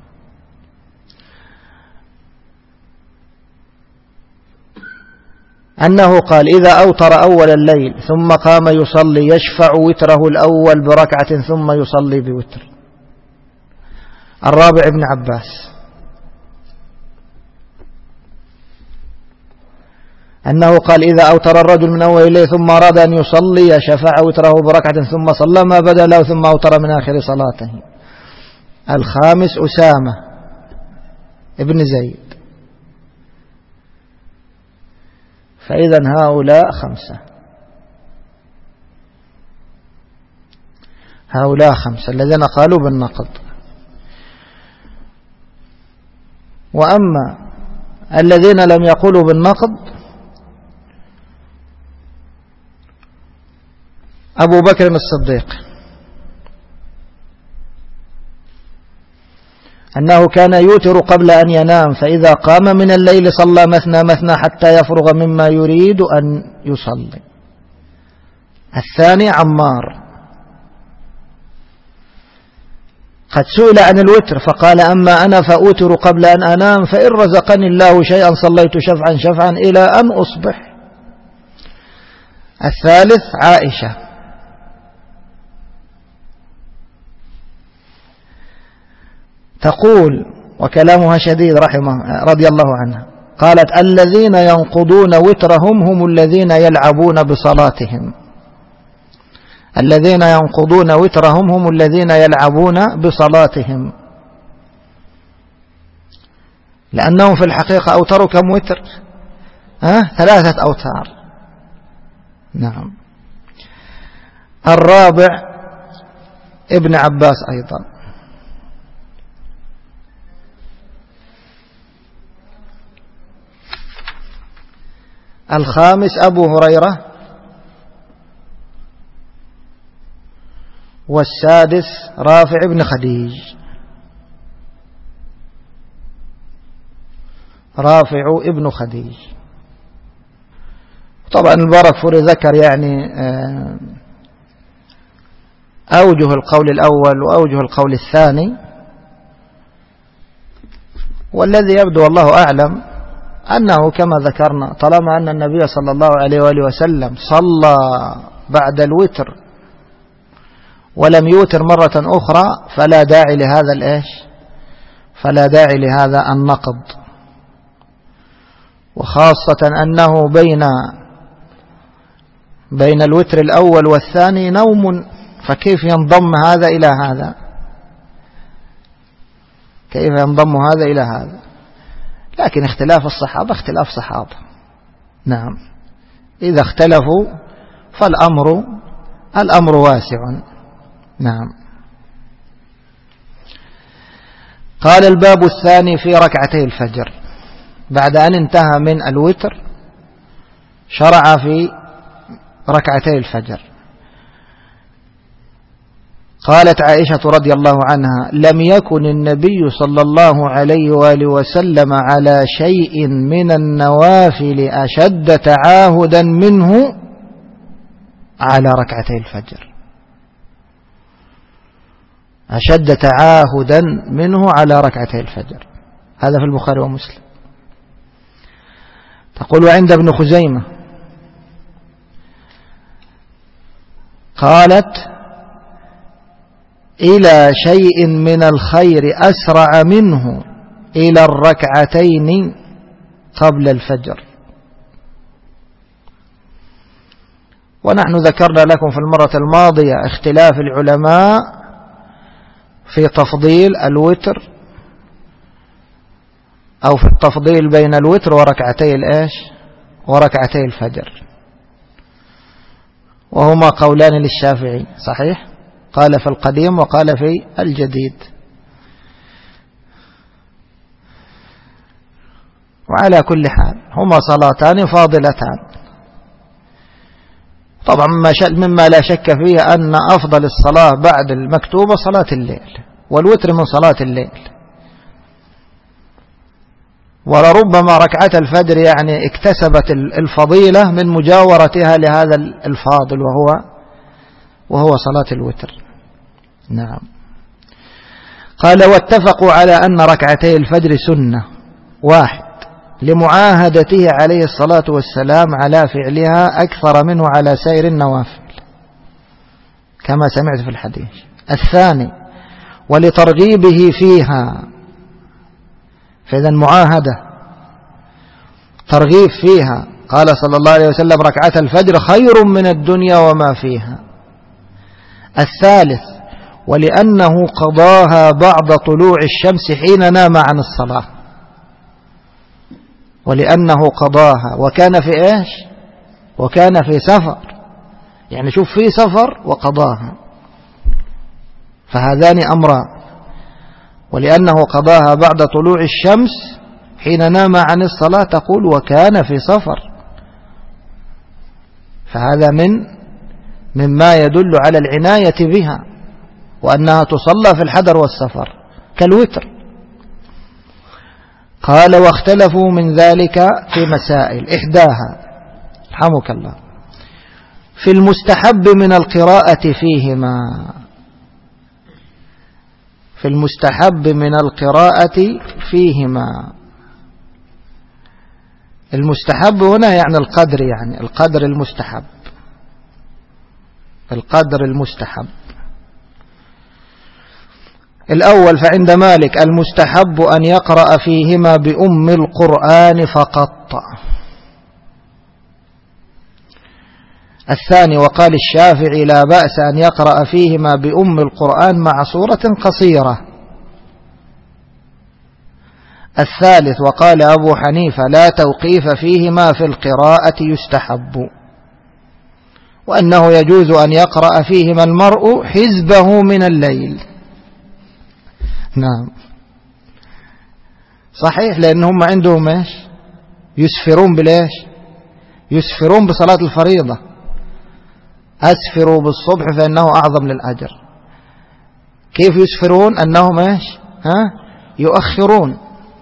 أنه قال إذا أوتر أول الليل ثم قام يصلي يشفع وتره الأول بركعة ثم يصلي بوتر. الرابع ابن عباس أنه قال إذا أوتر الرجل من أول الليل ثم أراد أن يصلي شفع وتره بركعة ثم صلى ما بدا له ثم أوتر من آخر صلاته. الخامس أسامة ابن زيد. فإذا هؤلاء خمسة، هؤلاء خمسة الذين قالوا بالنقض. وأما الذين لم يقولوا بالنقض أبو بكر الصديق أنه كان يوتر قبل أن ينام، فإذا قام من الليل صلى مثنى مثنى حتى يفرغ مما يريد أن يصلي. الثاني عمار قد سئل عن الوتر فقال أما أنا فأوتر قبل أن أنام فإن رزقني الله شيئا صليت شفعا شفعا إلى أن أصبح. الثالث عائشة تقول وكلامها شديد رحمه رضي الله عنها، قالت الذين ينقضون وترهم هم الذين يلعبون بصلاتهم. الذين ينقضون وترهم هم الذين يلعبون بصلاتهم، لأنهم في الحقيقة أوتروا كم وتر؟ أه؟ ثلاثة أوتار. نعم. الرابع ابن عباس أيضا. الخامس أبو هريرة. والسادس رافع بن خديج. رافع ابن خديج. طبعا البركفوري ذكر يعني أوجه القول الأول وأوجه القول الثاني، والذي يبدو والله أعلم أنه كما ذكرنا طالما أن النبي صلى الله عليه وآله وسلم صلى بعد الوتر ولم يوتر مرة أخرى فلا داعي لهذا الإيش فلا داعي لهذا النقض، وخاصة أنه بين بين الوتر الأول والثاني نوم، فكيف ينضم هذا إلى هذا؟ كيف ينضم هذا إلى هذا؟ لكن اختلاف الصحابة اختلاف صحابة. نعم، إذا اختلفوا فالأمر الأمر واسع. نعم. قال الباب الثاني في ركعتي الفجر. بعد أن انتهى من الوتر شرع في ركعتي الفجر. قالت عائشة رضي الله عنها لم يكن النبي صلى الله عليه وآله وسلم على شيء من النوافل أشد تعاهدا منه على ركعتي الفجر. أشد تعاهدا منه على ركعتي الفجر. هذا في البخاري ومسلم. تقول وعند ابن خزيمة قالت إلى شيء من الخير أسرع منه إلى الركعتين قبل الفجر. ونحن ذكرنا لكم في المرة الماضية اختلاف العلماء في تفضيل الوتر أو في التفضيل بين الوتر وركعتي الإيش وركعتي الفجر، وهما قولان للشافعي صحيح، قال في القديم وقال في الجديد. وعلى كل حال هما صلاتان فاضلتان. طبعا مما لا شك فيه أن أفضل الصلاة بعد المكتوبة صلاة الليل، والوتر من صلاة الليل، ولربما ركعة الفجر يعني اكتسبت الفضيلة من مجاورتها لهذا الفاضل وهو وهو صلاة الوتر. نعم. قال واتفقوا على أن ركعتي الفجر سنة واحد لمعاهدته عليه الصلاة والسلام على فعلها أكثر منه على سائر النوافل كما سمعت في الحديث. الثاني ولترغيبه فيها، فإذا معاهدة ترغيب فيها. قال صلى الله عليه وسلم ركعة الفجر خير من الدنيا وما فيها. الثالث ولأنه قضاها بعد طلوع الشمس حين نام عن الصلاة، ولأنه قضاها وكان في إيش وكان في سفر، يعني شوف في سفر وقضاها، فهذان أمران. ولأنه قضاها بعد طلوع الشمس حين نام عن الصلاة تقول وكان في سفر، فهذا من مما يدل على العناية بها وأنها تصلى في الحضر والسفر كالوتر. قال واختلفوا من ذلك في مسائل، إحداها رحمك الله في المستحب من القراءة فيهما، في المستحب من القراءة فيهما. المستحب هنا يعني القدر، يعني القدر المستحب، القدر المستحب. الأول فعند مالك المستحب أن يقرأ فيهما بأم القرآن فقط. الثاني وقال الشافعي لا بأس أن يقرأ فيهما بأم القرآن مع سورة قصيرة. الثالث وقال أبو حنيفة لا توقيف فيهما في القراءة يستحب، وأنه يجوز أن يقرأ فيهما المرء حزبه من الليل. نعم صحيح، لأنهم عندهم إيش؟ يسفرون بالإيش؟ يسفرون بصلاة الفريضة، أسفروا بالصبح فإنه أعظم للأجر. كيف يسفرون؟ أنهم إيش؟ ها؟ يؤخرون.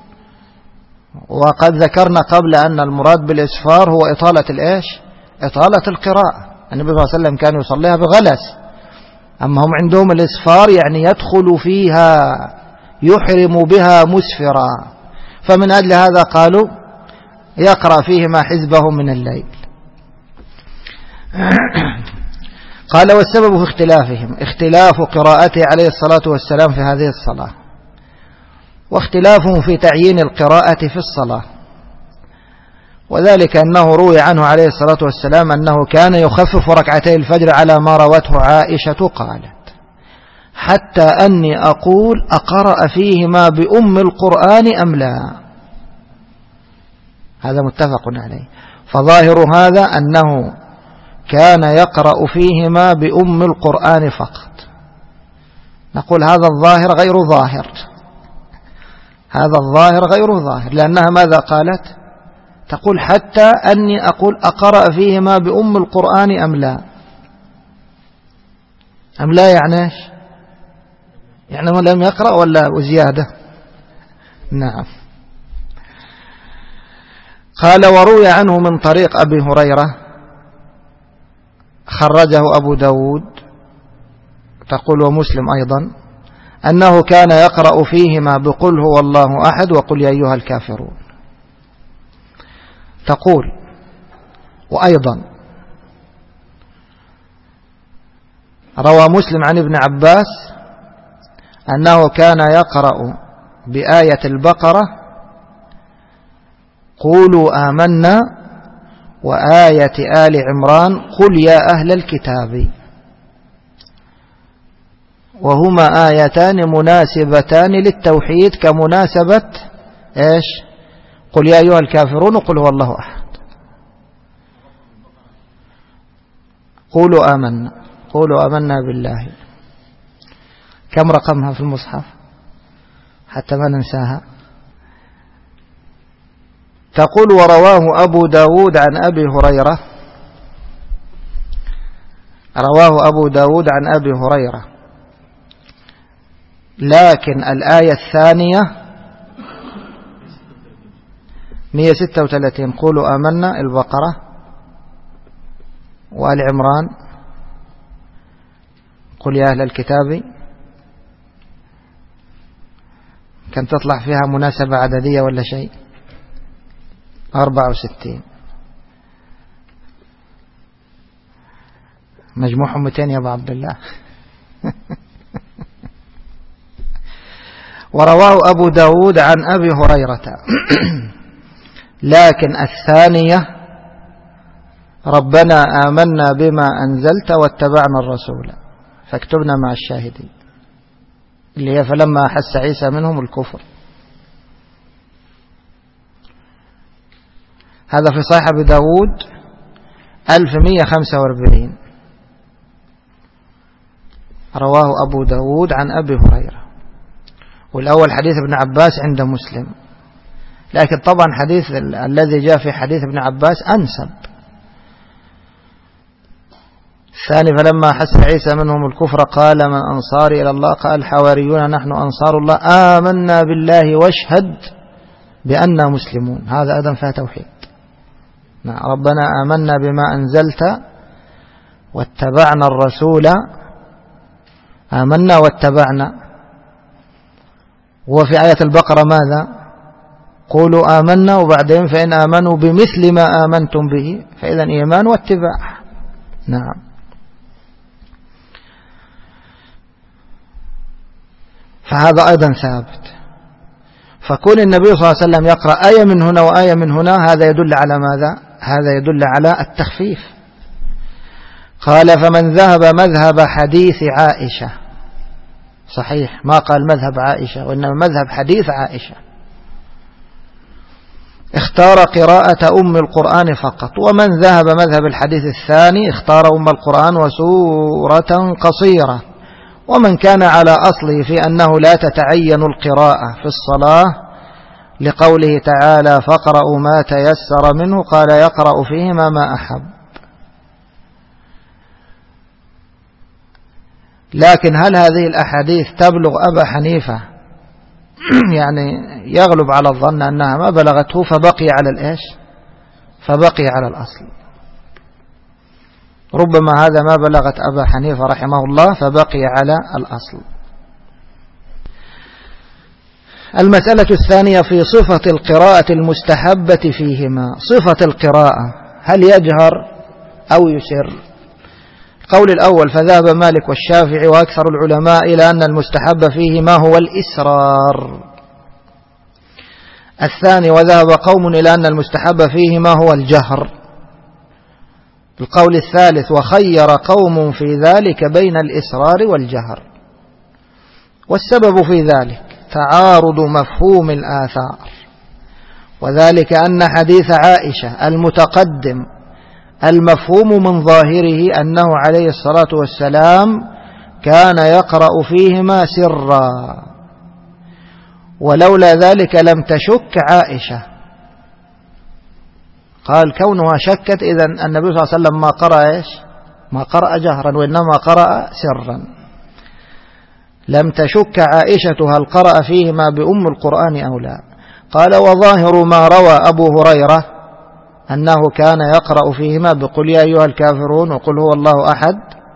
وقد ذكرنا قبل أن المراد بالإسفار هو إطالة الإيش؟ إطالة القراءة. النبي صلى الله عليه وسلم كان يصليها بغلس، أما هم عندهم الإسفار يعني يدخل فيها، يحرم بها مسفرا، فمن أجل هذا قالوا يقرأ فيهما حزبه من الليل. قال والسبب في اختلافهم اختلاف قراءته عليه الصلاة والسلام في هذه الصلاة، واختلافهم في تعيين القراءة في الصلاة، وذلك أنه روي عنه عليه الصلاة والسلام أنه كان يخفف ركعتي الفجر على ما روته عائشة قالت حتى أني أقول أقرأ فيهما بأم القرآن أم لا. هذا متفق عليه. فظاهر هذا أنه كان يقرأ فيهما بأم القرآن فقط. نقول هذا الظاهر غير ظاهر، هذا الظاهر غير ظاهر، لأنها ماذا قالت؟ تقول حتى أني أقول أقرأ فيهما بأم القرآن أم لا. أم لا يعني إيش؟ يعني ما لم يقرأ ولا وزيادة؟ نعم. قال وروي عنه من طريق أبي هريرة خرجه أبو داود تقول ومسلم أيضا أنه كان يقرأ فيهما بقل هو الله أحد وقل يا أيها الكافرون. تقول وأيضا روى مسلم عن ابن عباس أنه كان يقرأ بآية البقرة قولوا آمنا وآية آل عمران قل يا أهل الكتاب، وهما آيتان مناسبتان للتوحيد كمناسبة إيش؟ قل يا أيها الكافرون وقل هو الله أحد. قولوا آمنا، قولوا آمنا بالله. كم رقمها في المصحف حتى ما ننساها؟ تقول ورواه أبو داود عن أبي هريرة، رواه أبو داود عن أبي هريرة، لكن الآية الثانية مئة وستة وثلاثين قولوا آمنا البقرة وآل عمران قل يا أهل الكتاب، كان تطلع فيها مناسبة عددية ولا شيء؟ أربعة وستين، مجموعهم مئتين يا أبو عبد الله. ورواه أبو داود عن أبي هريرة لكن الثانية ربنا آمنا بما أنزلت واتبعنا الرسول فاكتبنا مع الشاهدين، اللي هي فلما أحس عيسى منهم الكفر. هذا في صحيح أبي داود ألف ومئة وخمسة وأربعين، رواه أبو داود عن أبي هريرة. والأول حديث ابن عباس عند مسلم، لكن طبعا حديث الذي جاء في حديث ابن عباس أنسب. الثاني فلما حس عيسى منهم الكفر قال من أنصاري إلى الله قال الحواريون نحن أنصار الله آمنا بالله واشهد بأننا مسلمون. هذا أيضا فيها توحيد. ربنا آمنا بما أنزلت واتبعنا الرسول، آمنا واتبعنا وفي آية البقرة ماذا؟ قولوا آمنا، وبعدين فإن آمنوا بمثل ما آمنتم به فإذا إيمان واتباع. نعم. فهذا أيضا ثابت. فكون النبي صلى الله عليه وسلم يقرأ آية من هنا وآية من هنا هذا يدل على ماذا؟ هذا يدل على التخفيف. قال فمن ذهب مذهب حديث عائشة، صحيح ما قال مذهب عائشة وإنما مذهب حديث عائشة، اختار قراءة أم القرآن فقط. ومن ذهب مذهب الحديث الثاني اختار أم القرآن وسورة قصيرة. ومن كان على أصله في أنه لا تتعين القراءة في الصلاة لقوله تعالى فاقرأوا ما تيسر منه قال يقرأ فيهما ما أحب. لكن هل هذه الأحاديث تبلغ أبا حنيفة؟ يعني يغلب على الظن أنها ما بلغته فبقي على الإيش؟ فبقي على الأصل. ربما هذا ما بلغت أبا حنيفة رحمه الله فبقي على الأصل. المسألة الثانية في صفة القراءة المستحبة فيهما. صفة القراءة هل يجهر أو يسر؟ القول الأول فذهب مالك والشافعي وأكثر العلماء إلى أن المستحب فيه ما هو الإسرار. الثاني وذهب قوم إلى أن المستحب فيه ما هو الجهر. القول الثالث وخير قوم في ذلك بين الإسرار والجهر. والسبب في ذلك تعارض مفهوم الآثار، وذلك أن حديث عائشة المتقدم المفهوم من ظاهره أنه عليه الصلاة والسلام كان يقرأ فيهما سرا، ولولا ذلك لم تشك عائشة. قال كونها شكت إذن النبي صلى الله عليه وسلم ما قرأ إيش؟ ما قرأ جهرا وإنما قرأ سرا. لم تشك عائشة هل قرأ فيهما بأم القرآن أو لا. قال وظاهر ما روى أبو هريرة أنه كان يقرأ فيهما بقل يا أيها الكافرون وقل هو الله أحد.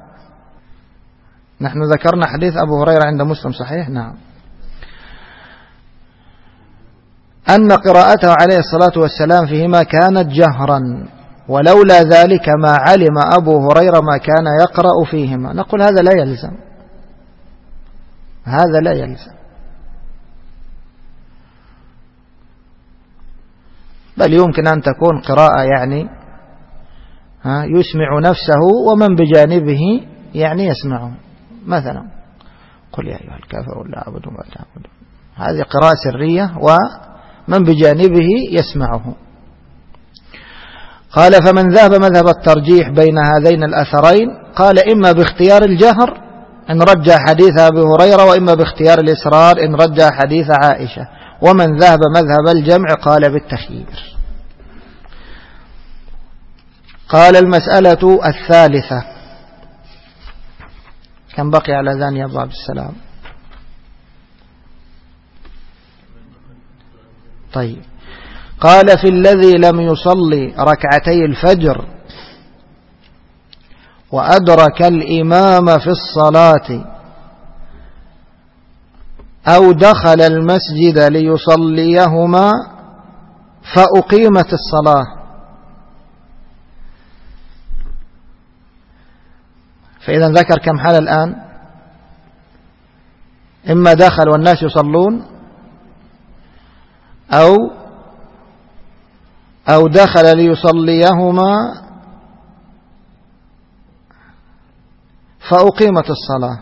نحن ذكرنا حديث أبو هريرة عند مسلم صحيح. نعم. أن قراءته عليه الصلاة والسلام فيهما كانت جهرا، ولولا ذلك ما علم أبو هريرة ما كان يقرأ فيهما. نقول هذا لا يلزم، هذا لا يلزم، بل يمكن أن تكون قراءة يعني ها يسمع نفسه ومن بجانبه يعني يسمعه. مثلا قل يا أيها الكافرون لا أعبد ما تعبدون، هذه قراءة سرية ومن بجانبه يسمعه. قال فمن ذهب مذهب الترجيح بين هذين الأثرين قال إما باختيار الجهر إن رجع حديث أبي هريرة، وإما باختيار الإسرار إن رجع حديث عائشة. ومن ذهب مذهب الجمع قال بالتخيير. قال المسألة الثالثة. كم بقي على ذان يا أبو عبد السلام؟ طيب. قال في الذي لم يصلي ركعتي الفجر وأدرك الإمام في الصلاة أو دخل المسجد ليصليهما فأقيمت الصلاة. فإذا ذكر كم حال الآن؟ إما دخل والناس يصلون، أو أو دخل ليصليهما فأقيمت الصلاة.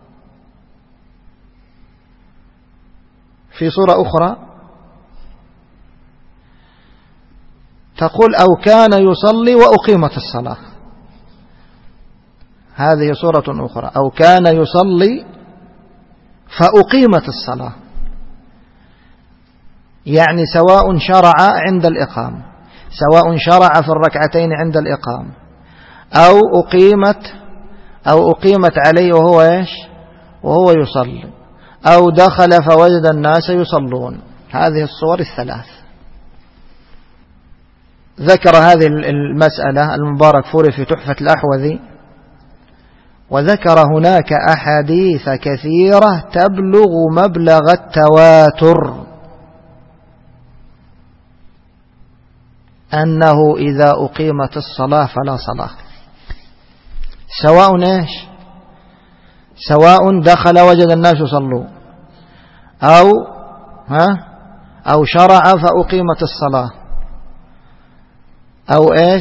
في صورة أخرى تقول أو كان يصلي وأقيمت الصلاة، هذه صورة أخرى. أو كان يصلي فأقيمت الصلاة، يعني سواء شرع عند الإقامة، سواء شرع في الركعتين عند الإقامة، أو أقيمت أو أقيمت عليه وهو إيش؟ وهو يصلي، أو دخل فوجد الناس يصلون. هذه الصور الثلاث. ذكر هذه المسألة المبارك فوري في تحفة الأحوذي، وذكر هناك أحاديث كثيرة تبلغ مبلغ التواتر أنه إذا أقيمت الصلاة فلا صلاة، سواء إيش، سواء دخل وجد الناس يصلون أو ها أو شرع فأقيمت الصلاة أو إيش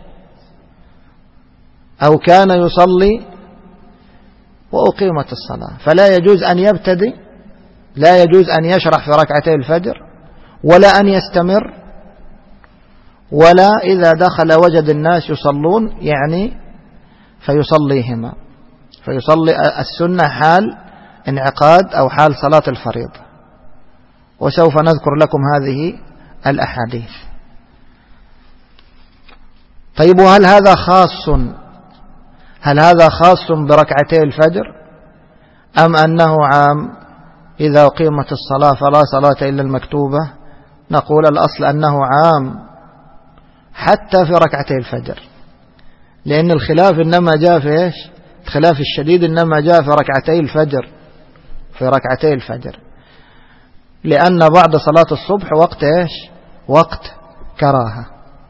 أو كان يصلي وأقيمت الصلاة، فلا يجوز أن يبتدي، لا يجوز أن يشرح في ركعتي الفجر ولا أن يستمر، ولا إذا دخل وجد الناس يصلون يعني فيصليهما، فيصلي السنة حال انعقاد أو حال صلاة الفريضة. وسوف نذكر لكم هذه الأحاديث. طيب، وهل هذا خاص هل هذا خاص بركعتي الفجر أم أنه عام إذا أقيمت الصلاة فلا صلاة إلا المكتوبة؟ نقول الأصل أنه عام حتى في ركعتي الفجر، لأن الخلاف إنما جاء في إيش؟ الخلاف الشديد إنما جاء في ركعتي الفجر في ركعتي الفجر لأن بعد صلاة الصبح وقت إيش؟ وقت كراهة.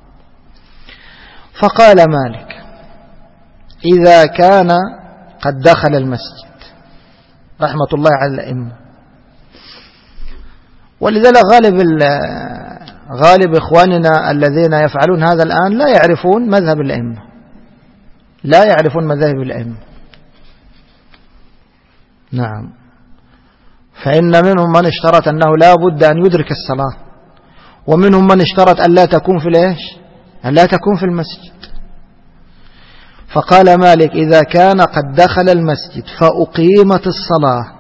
فقال مالك: إذا كان قد دخل المسجد، رحمة الله على الأئمة. ولذلك غالب غالب إخواننا الذين يفعلون هذا الآن لا يعرفون مذهب الأئمة، لا يعرفون مذاهب الأئمة. نعم، فإن منهم من اشترط أنه لا بد أن يدرك الصلاة، ومنهم من اشترط أن لا تكون في الإيش؟ أن لا تكون في المسجد. فقال مالك: إذا كان قد دخل المسجد فأقيمت الصلاة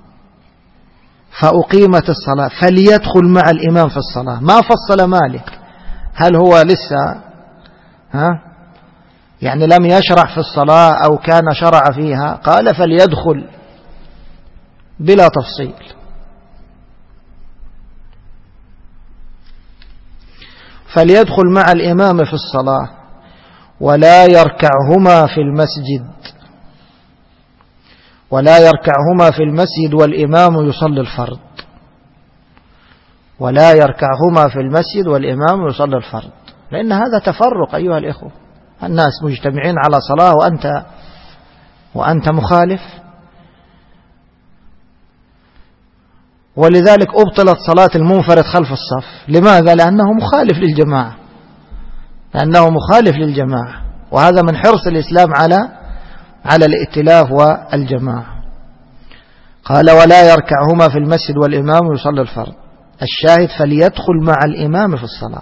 فأقيمت الصلاة فليدخل مع الإمام في الصلاة. ما فصل مالك هل هو لسه ها يعني لم يشرع في الصلاة أو كان شرع فيها، قال فليدخل بلا تفصيل. فليدخل مع الإمام في الصلاة ولا يركعهما في المسجد ولا يركعهما في المسجد والإمام يصلي الفرض ولا يركعهما في المسجد والإمام يصلي الفرض لأن هذا تفرق أيها الإخوة، الناس مجتمعين على صلاة وأنت وأنت مخالف. ولذلك أبطلت صلاة المنفرد خلف الصف. لماذا؟ لأنه مخالف للجماعة لأنه مخالف للجماعة وهذا من حرص الإسلام على على الائتلاف والجماعة. قال: ولا يركعهما في المسجد والإمام يصلي الفرض. الشاهد: فليدخل مع الإمام في الصلاة.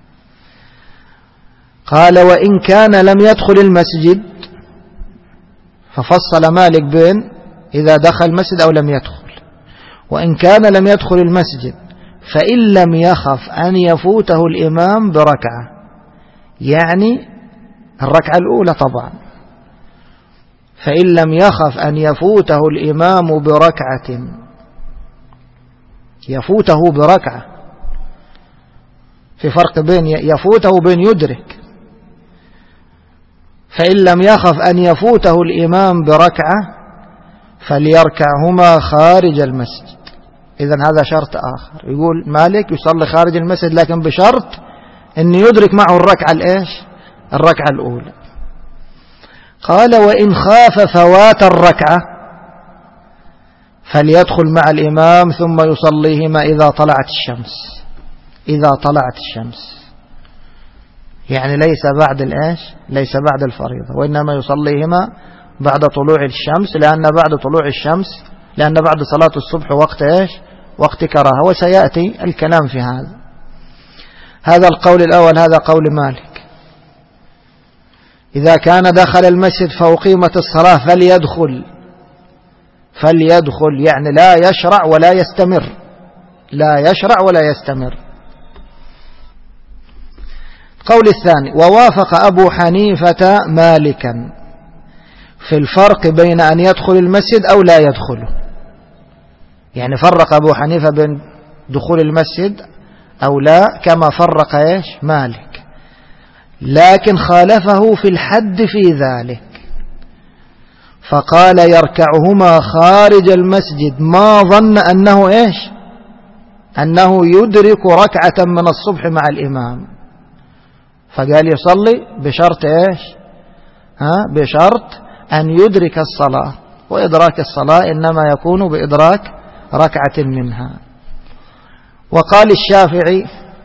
قال: وإن كان لم يدخل المسجد، ففصل مالك بين إذا دخل المسجد أو لم يدخل. وإن كان لم يدخل المسجد فإن لم يخف أن يفوته الإمام بركعة، يعني الركعة الأولى طبعا، فإن لم يخف أن يفوته الإمام بركعة يفوته بركعة، في فرق بين يفوته وبين يدرك. فإن لم يخف أن يفوته الإمام بركعة فليركعهما خارج المسجد. إذن هذا شرط آخر. يقول مالك: يصلي خارج المسجد لكن بشرط أن يدرك معه الركعة الإيش؟ الركعة الأولى. قال: وإن خاف فوات الركعة فليدخل مع الإمام ثم يصليهما إذا طلعت الشمس إذا طلعت الشمس يعني ليس بعد الإيش؟ ليس بعد الفريضة، وإنما يصليهما بعد طلوع الشمس، لأن بعد طلوع الشمس لأن بعد صلاة الصبح وقت إيش؟ وقت كراهة، وسيأتي الكلام في هذا. هذا القول الأول، هذا قول مالك. إذا كان دخل المسجد فأقيمت الصلاة فليدخل فليدخل يعني لا يشرع ولا يستمر لا يشرع ولا يستمر. القول الثاني: ووافق أبو حنيفة مالكا في الفرق بين أن يدخل المسجد أو لا يدخله، يعني فرق أبو حنيفة بين دخول المسجد أو لا كما فرق إيش؟ مالك، لكن خالفه في الحد في ذلك. فقال يركعهما خارج المسجد، ما ظن أنه إيش أنه يدرك ركعة من الصبح مع الإمام، فقال يصلي بشرط إيش ها بشرط أن يدرك الصلاة، وإدراك الصلاة إنما يكون بإدراك ركعة منها. وقال الشافعي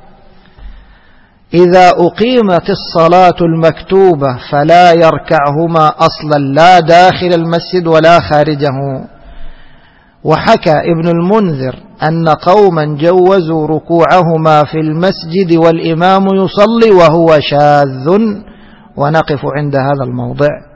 إذا أقيمت الصلاة المكتوبة فلا يركعهما أصلا لا داخل المسجد ولا خارجه. وحكى ابن المنذر أن قوما جوزوا ركوعهما في المسجد والإمام يصلي وهو شاذ، ونقف عند هذا الموضع.